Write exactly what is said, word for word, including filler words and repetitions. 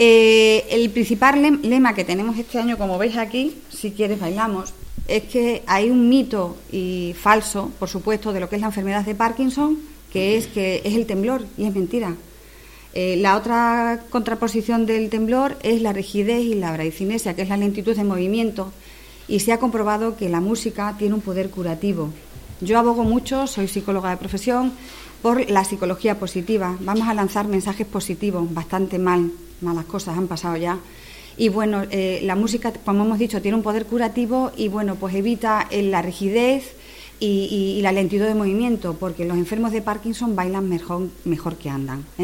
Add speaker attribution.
Speaker 1: Eh, el principal lema que tenemos este año, como veis aquí, si quieres bailamos, es que hay un mito y falso, por supuesto, de lo que es la enfermedad de Parkinson, que es que es el temblor, y es mentira. Eh, la otra contraposición del temblor es la rigidez y la bradicinesia, que es la lentitud de movimiento, y se ha comprobado que la música tiene un poder curativo. Yo abogo mucho, soy psicóloga de profesión, por la psicología positiva. Vamos a lanzar mensajes positivos, bastante mal, malas cosas han pasado ya. Y bueno, eh, la música, como hemos dicho, tiene un poder curativo y bueno, pues evita eh, la rigidez y, y, y la lentitud de movimiento, porque los enfermos de Parkinson bailan mejor, mejor que andan, ¿eh?